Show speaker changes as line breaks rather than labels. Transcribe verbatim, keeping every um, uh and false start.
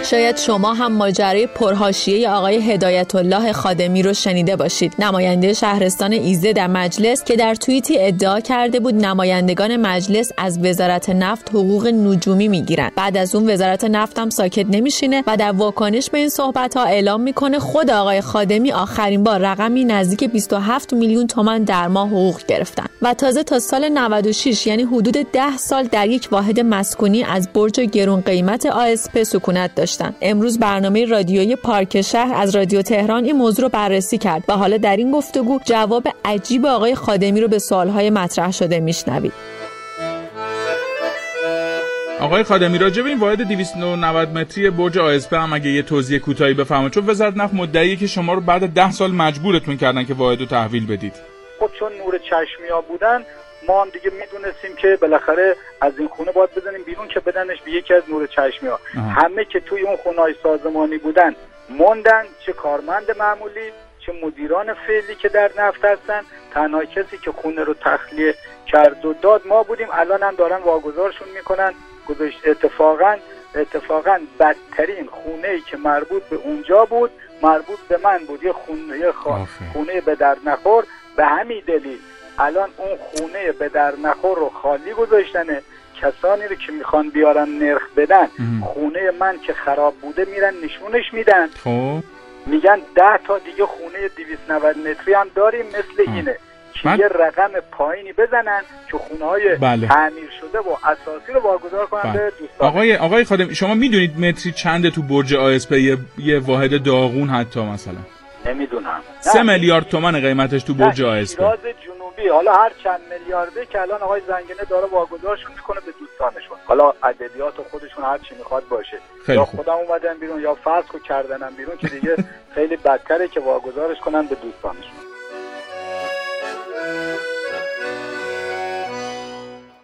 شاید شما هم ماجرای پرحاشیه آقای هدایت الله خادمی رو شنیده باشید، نماینده شهرستان ایزه در مجلس که در توییتی ادعا کرده بود نمایندگان مجلس از وزارت نفت حقوق نجومی میگیرن. بعد از اون وزارت نفت هم ساکت نمیشینه و در واکنش به این صحبت‌ها اعلام میکنه خود آقای خادمی آخرین بار رقمی نزدیک بیست و هفت میلیون تومان در ماه حقوق گرفتن و تازه تا سال نود و شش یعنی حدود ده سال در یک واحد مسکونی از برج گرون قیمت آسپ سکونت داشتن. امروز برنامه رادیویی پارک شهر از رادیو تهران این موضوع رو بررسی کرد و حالا در این گفتگو جواب عجیب آقای خادمی رو به سوالهای مطرح شده میشنوید.
آقای خادمی راجع به این واحد دویست و نود متری برج آسپ هم اگه یه توضیح کوتاهی بفرمایید، چون وزارت نفت مدعیه که شما رو بعد ده سال مجبورتون کردن که واحد رو تحویل بدید.
خب چون نور چشمیا بودن ما هم دیگه میدونستیم که بالاخره از این خونه باید بزنیم بیرون که بدنش به یکی از نور چشمیا. همه که توی اون خونه‌های سازمانی بودن موندن، چه کارمند معمولی چه مدیران فعلی که در نفت هستن. تنها کسی که خونه رو تخلیه کرد و داد ما بودیم. الان هم دارن واگذارشون میکنن. گذاشت اتفاقا اتفاقا بدترین خونه‌ای که مربوط به اونجا بود مربوط به من بود، یه خونه خا... خونه به در نخور. به همین دلیل الان اون خونه به در نخور رو خالی گذاشتنه. کسانی رو که میخوان بیارن نرخ بدن ام. خونه من که خراب بوده میرن نشونش میدن. خب میگن ده تا دیگه خونه دویست و نود متری هم داریم مثل ام. اینه که من... یه رقم پایینی بزنن که خونه های بله. تعمیر شده و اساسی رو واگذار کنن بله. به دوستان.
آقای آقای خادم شما میدونید متری چنده تو برج آسپ؟ یه, یه واحد داغون حتی مثلا
نمیدونم.
سه میلیارد تومان قیمتش تو برج آسپ.
شیراز جنوبی حالا هر چند میلیارده که الان آقای زنگنه داره واگذارشون میکنه به دوستانشون. حالا عددیات خودشون هر چی میخواد باشه. یا خودم اومدن بیرون یا فسخ کردنم بیرون که دیگه خیلی بدتره که واگذارش کنن به دوستانشون.